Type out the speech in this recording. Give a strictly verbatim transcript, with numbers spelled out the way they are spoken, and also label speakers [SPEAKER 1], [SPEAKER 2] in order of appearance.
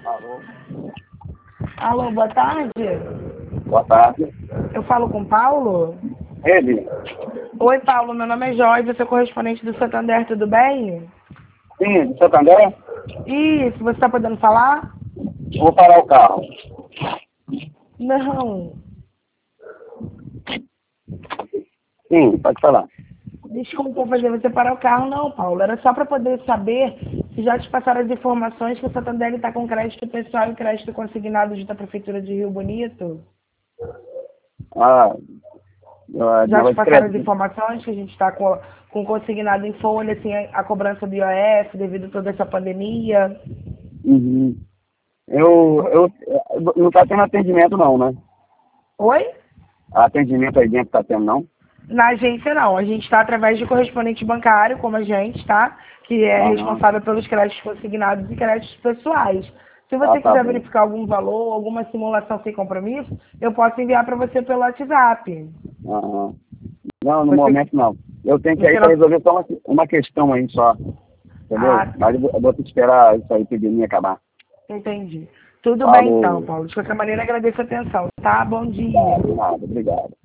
[SPEAKER 1] Alô?
[SPEAKER 2] Alô, boa tarde.
[SPEAKER 1] Boa tarde.
[SPEAKER 2] Eu falo com Paulo?
[SPEAKER 1] Ele?
[SPEAKER 2] Oi, Paulo, meu nome é Joyce, eu sou correspondente do Santander, tudo bem?
[SPEAKER 1] Sim, de Santander?
[SPEAKER 2] Isso, você está podendo falar?
[SPEAKER 1] Vou parar o carro.
[SPEAKER 2] Não.
[SPEAKER 1] Sim, pode falar.
[SPEAKER 2] Desculpa fazer você parar o carro, não, Paulo. Era só para poder saber se já te passaram as informações que o Santander está com crédito pessoal e crédito consignado junto à Prefeitura de Rio Bonito.
[SPEAKER 1] Ah, ah,
[SPEAKER 2] Já te
[SPEAKER 1] negócio de
[SPEAKER 2] passaram as
[SPEAKER 1] crédito.
[SPEAKER 2] informações que a gente está com, com consignado em folha, assim, a cobrança do I O F devido a toda essa pandemia?
[SPEAKER 1] Uhum. Eu, eu, não está tendo atendimento não, né?
[SPEAKER 2] Oi?
[SPEAKER 1] Atendimento aí dentro está tendo não?
[SPEAKER 2] Na agência não, a gente está através de correspondente bancário, como a gente, tá? Que é
[SPEAKER 1] Aham.
[SPEAKER 2] responsável pelos créditos consignados e créditos pessoais. Se
[SPEAKER 1] Ah,
[SPEAKER 2] você
[SPEAKER 1] tá
[SPEAKER 2] quiser
[SPEAKER 1] bom.
[SPEAKER 2] verificar algum valor, alguma simulação sem compromisso, eu posso enviar para você pelo WhatsApp.
[SPEAKER 1] Aham. Não, no
[SPEAKER 2] Você,
[SPEAKER 1] momento não. Eu tenho que ir
[SPEAKER 2] você
[SPEAKER 1] para
[SPEAKER 2] não...
[SPEAKER 1] resolver só uma, uma questão aí só, entendeu?
[SPEAKER 2] Ah,
[SPEAKER 1] Mas eu vou, eu vou ter que esperar isso aí pedir mim acabar.
[SPEAKER 2] entendi. Tudo bem então,
[SPEAKER 1] Falou.
[SPEAKER 2] Paulo. De qualquer maneira, agradeço a atenção, tá? Bom
[SPEAKER 1] Tá,
[SPEAKER 2] dia.
[SPEAKER 1] de nada, obrigado.